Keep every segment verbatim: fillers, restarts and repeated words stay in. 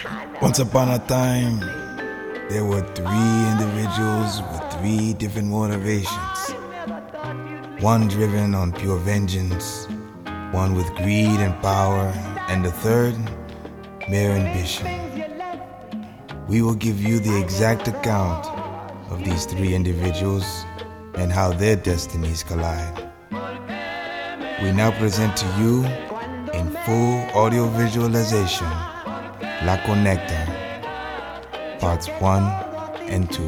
Once upon a time, there were three individuals with three different motivations. One driven on pure vengeance, one with greed and power, and the third, mere ambition. We will give you the exact account of these three individuals and how their destinies collide. We now present to you, in full audio visualization, La Conecta, parts one and two.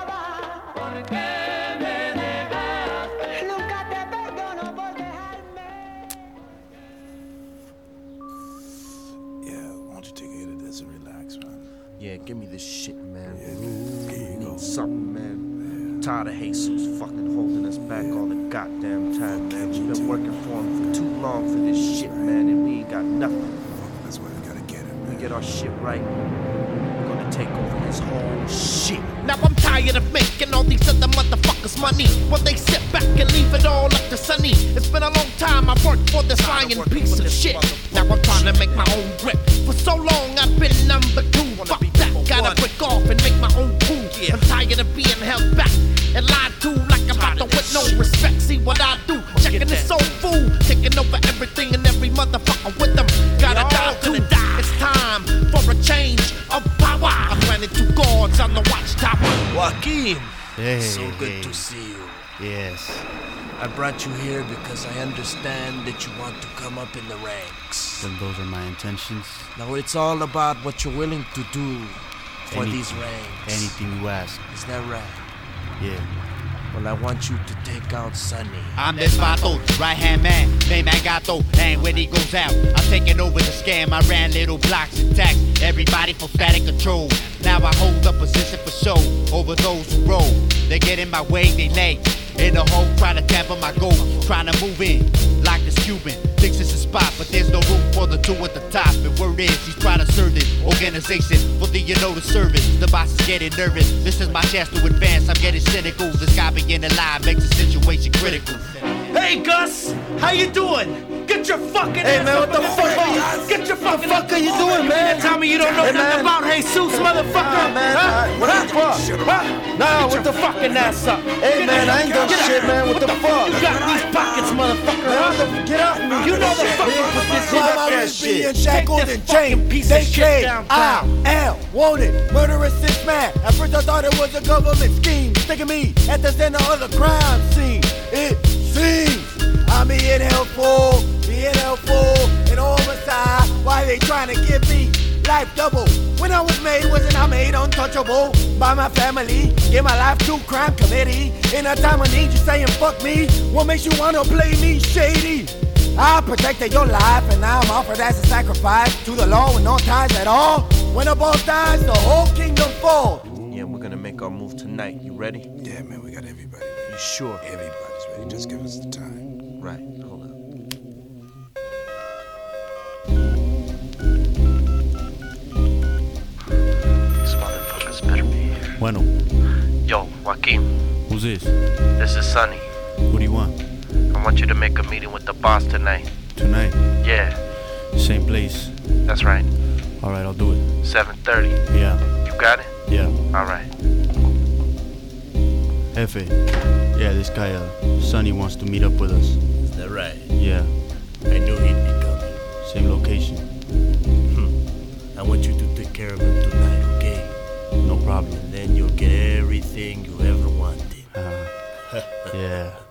Yeah, why don't you take a hit of this and relax, man? Yeah, give me this shit, man. Yeah, here you go. Something, man. Yeah. Tired of Jesus fucking holding us back all the goddamn time, man. We've been working for him for too long for this shit, man, and we ain't got nothing. That's why we gotta get him, man. We get our shit right, we're gonna take over his whole shit. Now I'm tired of making all these other motherfuckers money while they sit back and leave it all up to Sunny. It's been a long time I've worked for this lying piece of shit. Now I'm trying to make my own grip. For so long I've been number two. Fuck that, gotta break off and make my own cool. I'm tired of being held back and lied to like I'm about to with no respect. See what I do, checking this soul food, taking over everything and every motherfucker with them. Gotta die too. It's time for a change of power. I'm running two guards on the watchtower. Joaquin, Hey, so good hey. to see you. Yes. I brought you here because I understand that you want to come up in the ranks. Then those are my intentions. Now it's all about what you're willing to do for Anything. these ranks. Anything you ask. Is that right? Yeah. Well, I want you to take out Sonny. I'm this Vato, right-hand man, named Agato. And when he goes out, I'm taking over the scam. I ran little blocks and tax everybody for static control. Now I hold the position for show over those who roll. They get in my way, they late. In the hole, trying to tamper my goal, trying to move in like this Cuban. Thinks it's a spot, but there's no room for the two at the top. And word is, he's trying to serve this organization for the you know the service. The boss is getting nervous. This is my chance to advance. I'm getting cynical. This guy being alive makes the situation critical. Hey Gus, how you doing? Get your fucking Hey ass man, up what the in this fuck thing. are you? Get your What the fucking fuck are you doing, man? Tell me you don't know Hey, nothing man. about Jesus, motherfucker. Nah, man, huh? I- what huh? the fuck? Huh? Nah, with the fucking ass up. Hey man, I ain't done shit, man. What the fuck? You got these pockets, motherfucker. Huh? Get off me. You know the fucking This Fuck my that wrist shit. being shackled Take and this fucking chained. piece They of shit K down, I down. L wanted, murderous six man. At first I thought it was a government scheme, sticking me at the center of the crime scene. It seems I'm being helpful, being helpful, and homicide. Why they trying to give me life double? When I was made, wasn't I made untouchable by my family? Give my life to crime committee. In a time of need, you saying fuck me. What makes you wanna play me shady? I protected your life and now I'm offered as a sacrifice to the law with no ties at all. When the boss dies, the whole kingdom falls. Yeah, we're gonna make our move tonight. You ready? Yeah, man, we got everybody ready. You sure? Everybody's ready. Just give us the time. Right, hold up. These motherfuckers better be here. Bueno, Yo, Joaquin, who's this? this is Sonny. What do you want? I want you to make a meeting with the boss tonight. Tonight? Yeah, Same place. that's right. Alright, I'll do it. seven thirty. Yeah. You got it? Yeah. Alright. Jefe. Yeah, this guy, uh, Sonny wants to meet up with us. Is that right? Yeah. I knew he'd be coming. Same location. I want you to take care of him tonight, okay? No problem. And then you'll get everything you ever wanted. Uh, yeah.